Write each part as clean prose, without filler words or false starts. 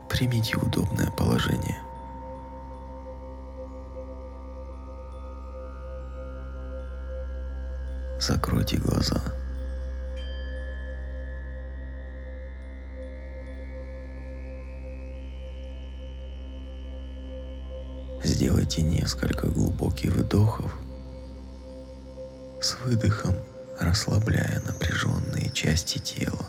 Примите удобное положение. Закройте глаза. Сделайте несколько глубоких вдохов, с выдохом расслабляя напряженные части тела.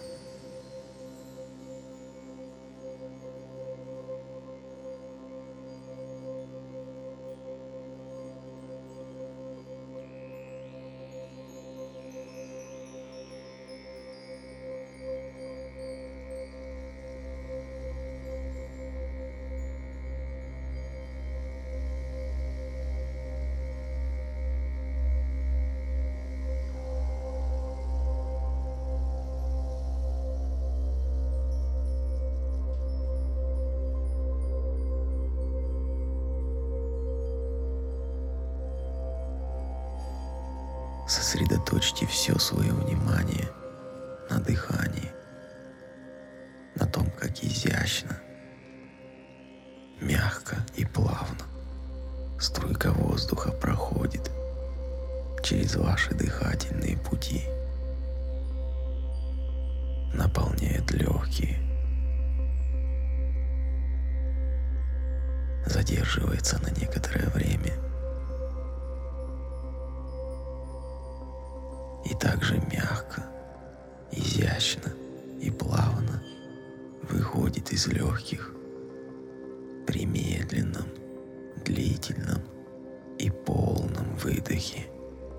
Сосредоточьте все свое внимание на дыхании, на том, как изящно, мягко и плавно струйка воздуха проходит через ваши дыхательные пути, наполняет легкие, задерживается на некоторое время и также мягко, изящно и плавно выходит из легких при медленном, длительном и полном выдохе.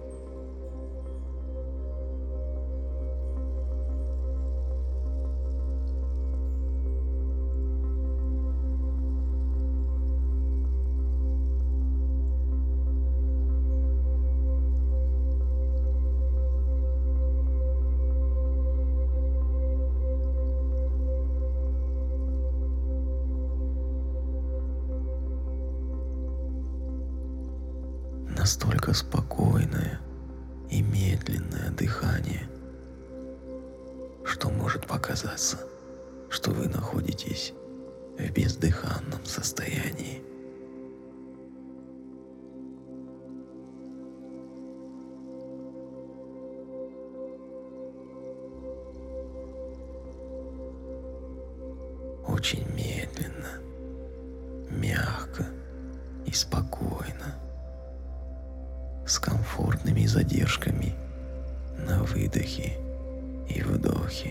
Настолько спокойное и медленное дыхание, что может показаться, что вы находитесь в бездыханном состоянии. Очень медленно, мягко и спокойно, с комфортными задержками на выдохе и вдохе.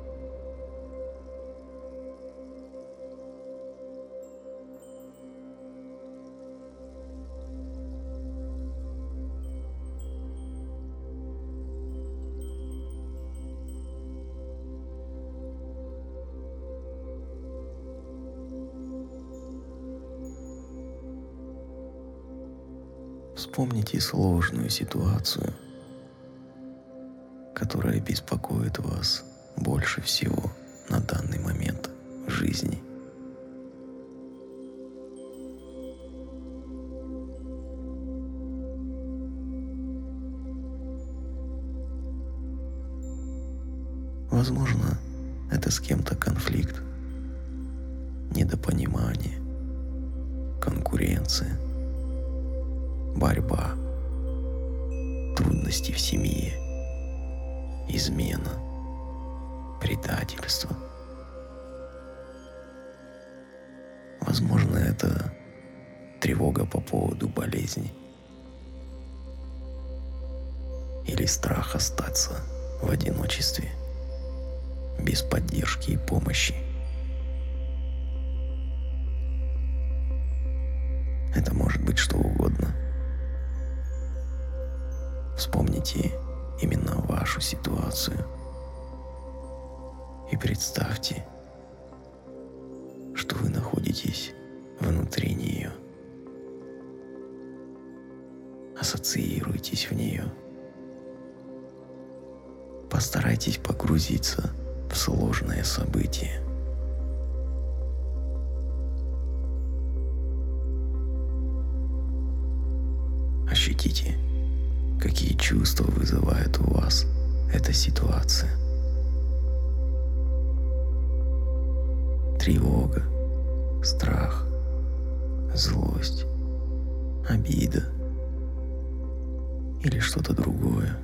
Вспомните сложную ситуацию, которая беспокоит вас больше всего на данный момент в жизни. Возможно, это с кем-то конфликт, недопонимание, конкуренция, борьба, трудности в семье, измена, предательство. Возможно, это тревога по поводу болезни или страх остаться в одиночестве, без поддержки и помощи. Это может быть что угодно. Вспомните именно вашу ситуацию и представьте, что вы находитесь внутри нее. Ассоциируйтесь в нее. Постарайтесь погрузиться в сложное событие. Ощутите, какие чувства вызывает у вас эта ситуация. Тревога страх, злость, обида или что-то другое.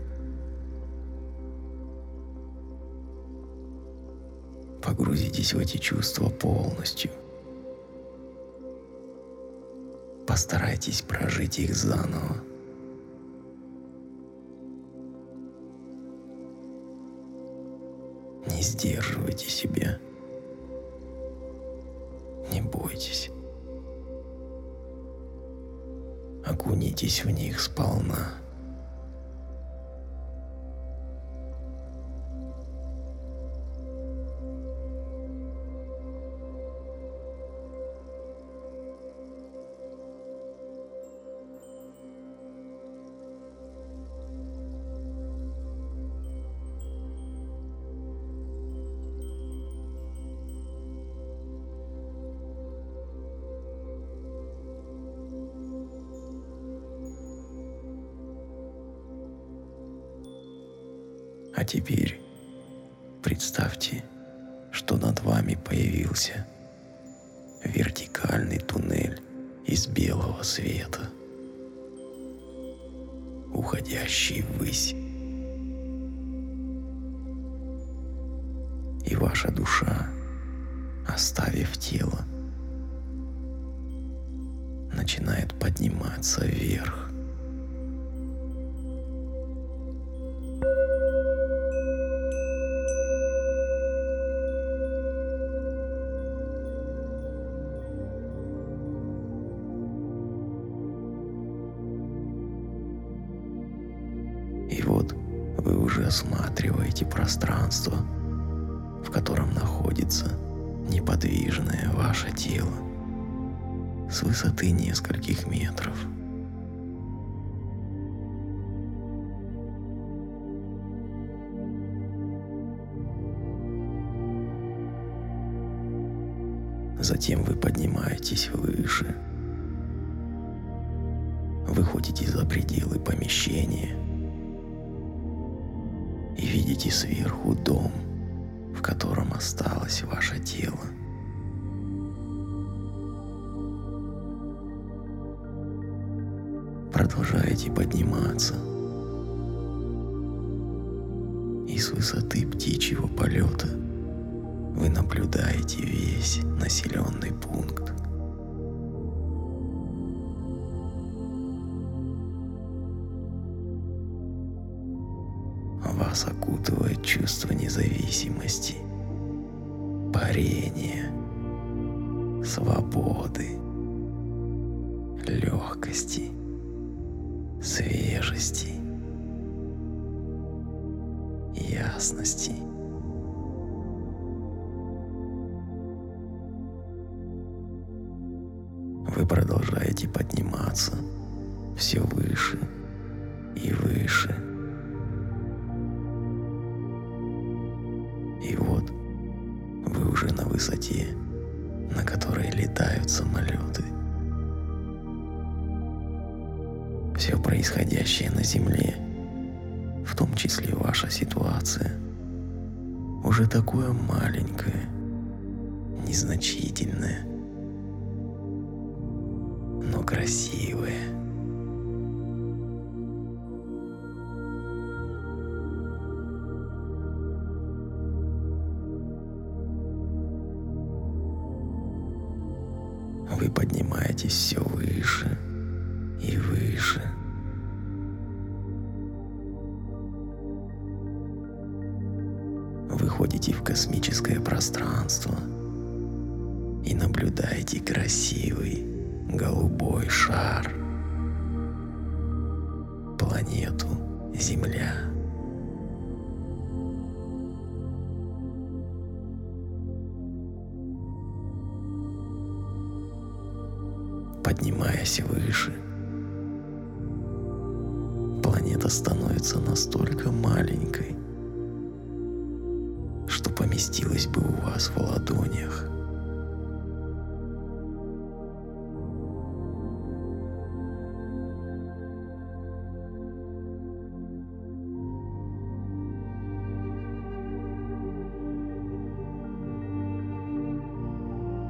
Погрузитесь в эти чувства полностью. Постарайтесь прожить их заново. Не сдерживайте себя. Не бойтесь. Окунитесь в них сполна. А теперь представьте, что над вами появился вертикальный туннель из белого света, уходящий ввысь. И ваша душа, оставив тело, начинает подниматься вверх. И вот вы уже осматриваете пространство, в котором находится неподвижное ваше тело с высоты нескольких метров. Затем вы поднимаетесь выше, выходите за пределы помещения и видите сверху дом, в котором осталось ваше тело. Продолжаете подниматься, и с высоты птичьего полета вы наблюдаете весь населенный пункт. Вас окутывает чувство независимости, парения, свободы, легкости, свежести, ясности. Вы продолжаете подниматься все выше и выше. И вот вы уже на высоте, на которой летают самолеты. Все происходящее на Земле, в том числе ваша ситуация, уже такое маленькое, незначительное, но красивое. Вы поднимаетесь все выше и выше. Выходите в космическое пространство и наблюдаете красивый голубой шар, планету Земля. Поднимаясь выше, планета становится настолько маленькой, что поместилась бы у вас в ладонях.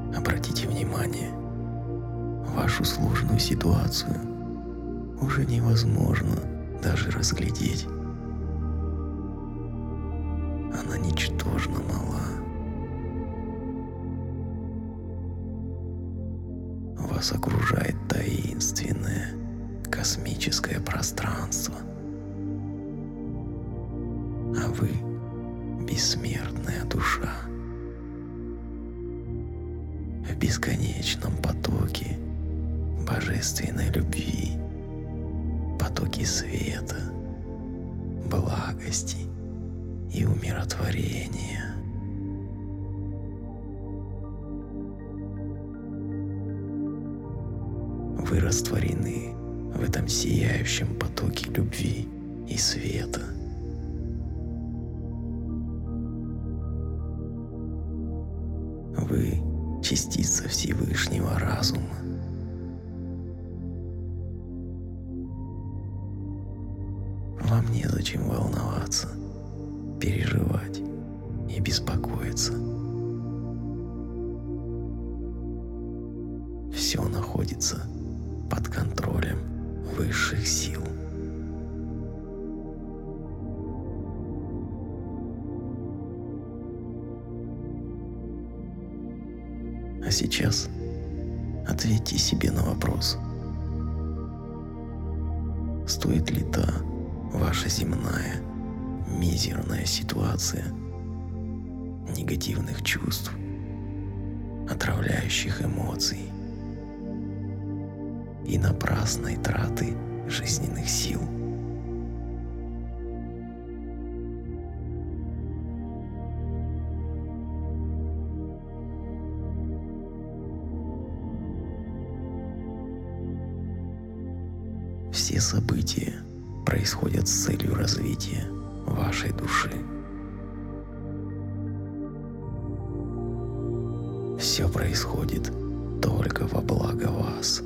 Обратите внимание, вашу сложную ситуацию уже невозможно даже разглядеть. Она ничтожно мала. Вас окружает таинственное космическое пространство, а вы — бессмертная душа. В бесконечном потоке божественной любви, потоке света, благости и умиротворения. Вы растворены в этом сияющем потоке любви и света. Вы — частица Всевышнего разума. Вам незачем волноваться, переживать и беспокоиться. Все находится под контролем высших сил. А сейчас ответьте себе на вопрос: стоит ли та ваша земная, мизерная ситуация негативных чувств, отравляющих эмоций и напрасной траты жизненных сил? Все события происходят с целью развития вашей души. Все происходит только во благо вас.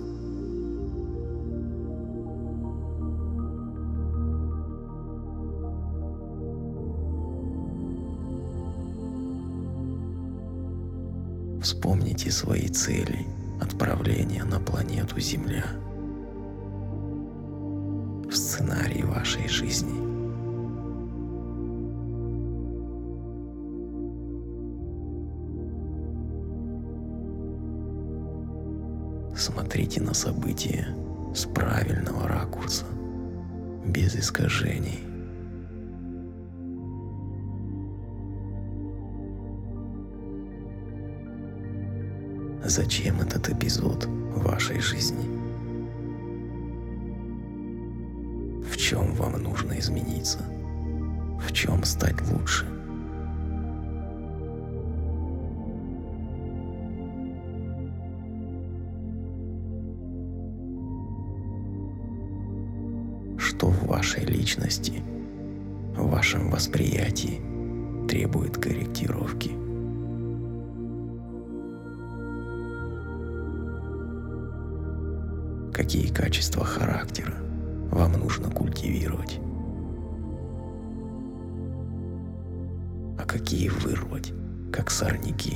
Вспомните свои цели отправления на планету Земля в сценарии вашей жизни. Смотрите на события с правильного ракурса, без искажений. Зачем этот эпизод в вашей жизни? В чем вам нужно измениться? В чем стать лучше? Что в вашей личности, в вашем восприятии требует корректировки? Какие качества характера вам нужно культивировать, а какие вырвать, как сорняки?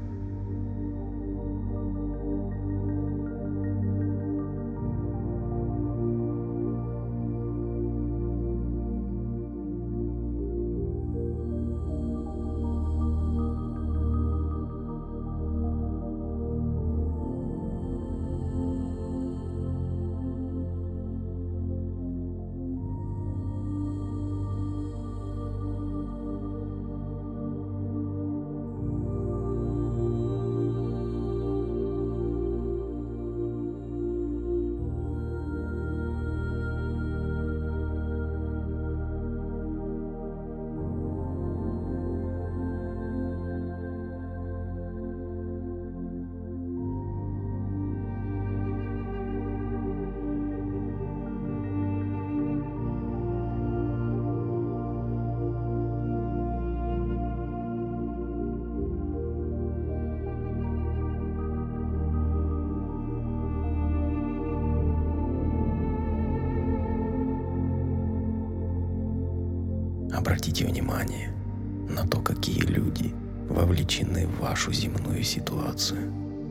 Обратите внимание на то, какие люди вовлечены в вашу земную ситуацию.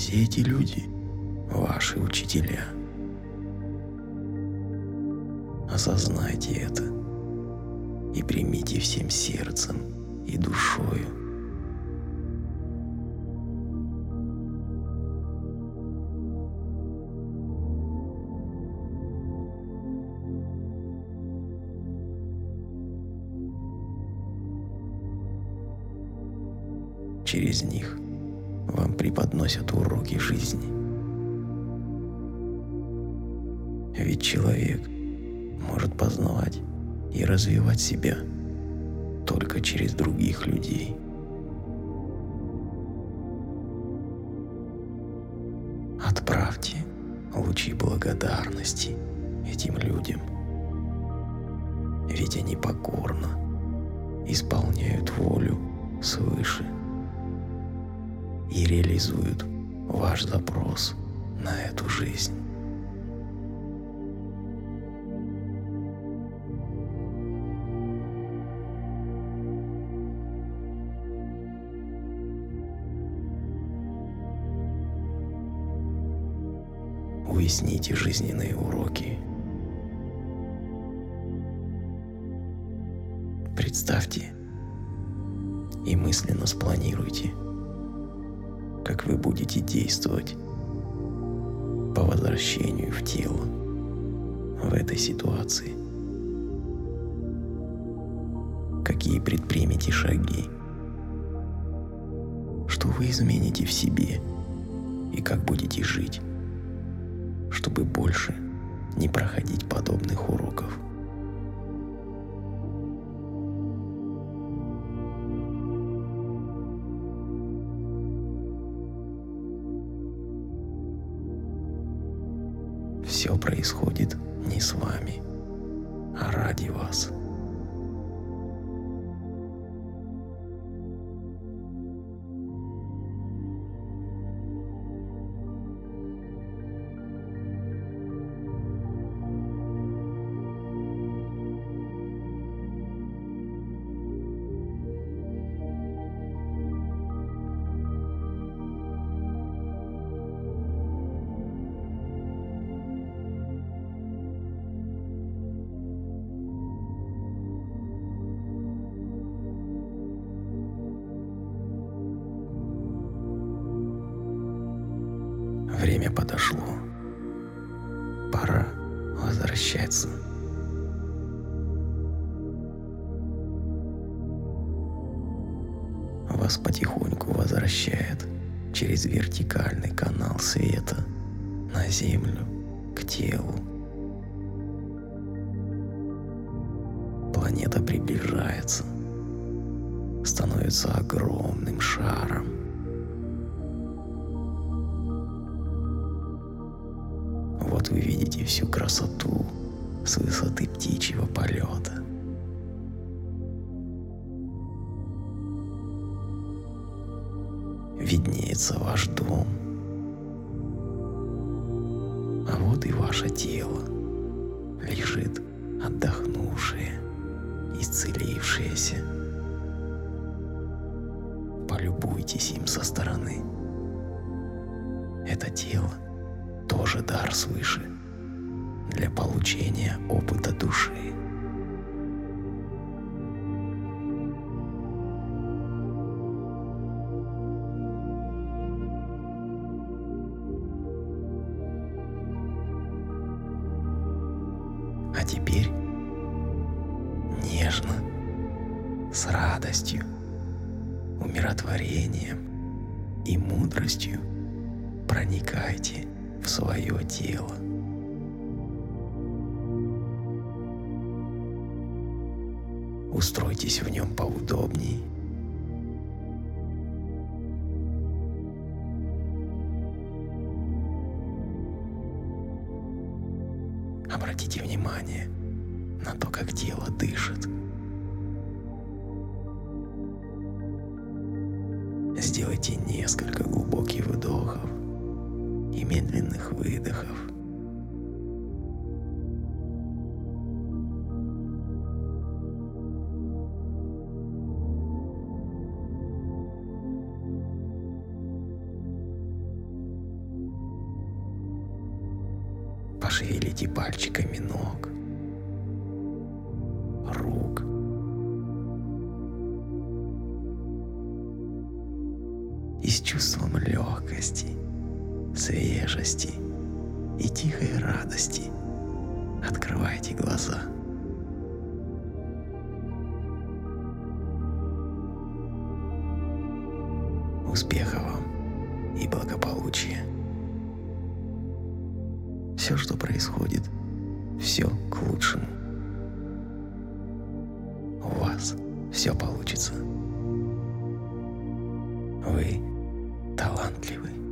Все эти люди – ваши учителя. Осознайте это и примите всем сердцем и душою. Через них вам преподносят уроки жизни. Ведь человек может познавать и развивать себя только через других людей. Отправьте лучи благодарности этим людям, ведь они покорно исполняют волю свыше и реализуют ваш запрос на эту жизнь. Уясните жизненные уроки. Представьте и мысленно спланируйте, как вы будете действовать по возвращению в тело в этой ситуации. Какие предпримете шаги, что вы измените в себе и как будете жить, чтобы больше не проходить подобных уроков. Все происходит не с вами, а ради вас. Время подошло. Пора возвращаться. Вас потихоньку возвращает через вертикальный канал света на Землю, к телу. Планета приближается, становится огромным шаром. Вот вы видите всю красоту с высоты птичьего полета. Виднеется ваш дом. А вот и ваше тело лежит отдохнувшее, исцелившееся. Полюбуйтесь им со стороны. Это тело тоже дар свыше для получения опыта души. А теперь нежно, с радостью, умиротворением и мудростью проникайте в свое тело. Устройтесь в нем поудобнее. Обратите внимание на то, как тело дышит. Сделайте несколько глубоких вдохов и медленных выдохов. Пошевелите пальчиками ног, рук. И с чувством легкости, свежести и тихой радости открывайте глаза. Успеха вам и благополучия. Все, что происходит, все к лучшему. У вас все получится. Вы талантливы.